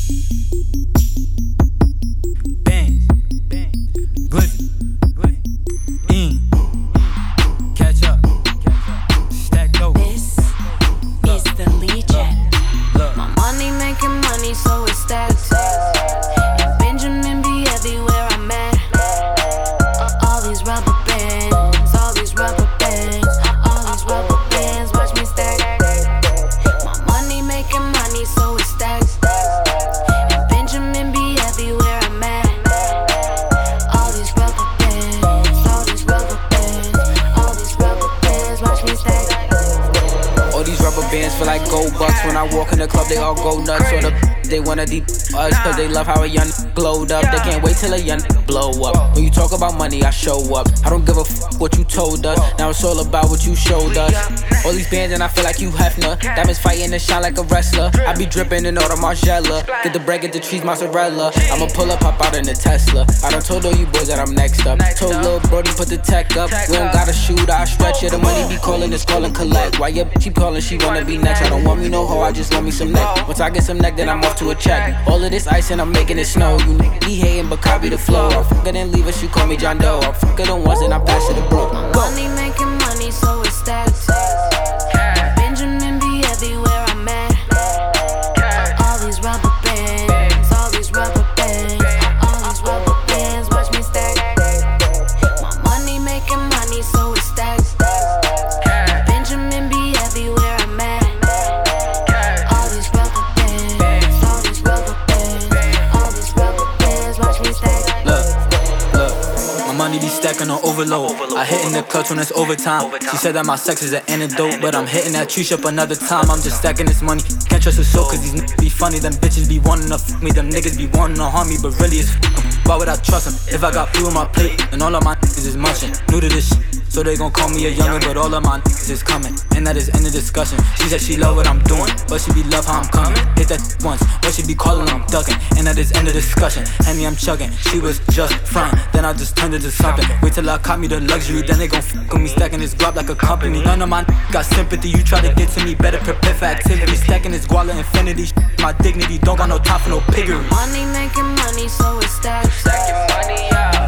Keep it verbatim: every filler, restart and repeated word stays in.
Bangs, Glizzy, Ean, catch up, stack dope. This is the Legion. Look, My money making money, so it stacks. And Benjamin be everywhere I'm at. Uh, all these rubber bands, all these rubber bands, all these rubber bands, watch me stack. My money making money, so it stacks. And Benjamin be everywhere I'm at. All these rubber bands, all these rubber bands, all these rubber bands, watch me stack. All these rubber bands feel like gold bucks. When I walk in the club, they all go nuts. Or the they wanna deep us, cause they love how a young glowed up. They can't wait till a young blow up. When you talk about money, I show up. I don't give a f what you told us. Now it's all about what you showed us. All these bands and I feel like you Hefner. Diamonds fighting and shine like a wrestler. I be dripping in all the Margiela. Get the bread, get the trees, mozzarella. I'ma pull up, hop out in the Tesla. I done told all you boys that I'm next up. Told Lil Brody put the tech up. We don't gotta shoot, I stretch it. The money be calling, it's calling collect. Why your keep calling, she wanna be next. I don't want me no hoe, I just want me some neck. Once I get some neck, then I'm off to a check. All of this ice and I'm making it snow. You be hating but copy the flow. I fuck it and leave us, you call me John Doe. I fuck it on once and I pass it to bro. Go. Money making money, so it stacks. Benjamin be everywhere I'm at. All these rubber bands, all these rubber bands, all these rubber bands, watch me stack. My money making money, so it stacks. Benjamin be everywhere I'm at. All these rubber bands, all these rubber bands, all these rubber bands, watch me stack. look, look. My money be stacking on overload. I hit in the clutch when it's overtime. She said that my sex is an antidote, but I'm hitting that tree up another time. I'm just stacking this money. Can't trust a soul, cause these niggas be funny. Them bitches be wanting to fuck me. Them niggas be wanting to harm me, but really it's fuck 'em. Why would I trust them? If I got food on my plate, and all of my niggas is munching. New to this shit, so they gon' call me a youngin', but all of my niggas is coming. And that is end of discussion. She said she love what I'm doing, but she be love how I'm coming. Hit that once, but she be calling, I'm ducking. And that is end of discussion. Henny, I'm chugging. She was just front, then I just turned into something. Wait till I caught me the luxury, then they gon' fuck with me, stacking this guap like a company. None of my got sympathy. You try to get to me, better prepare for activity. Stacking this guala infinity. My dignity, don't got no time for no piggery. Money making money, so it stacks. Stacking money, yeah.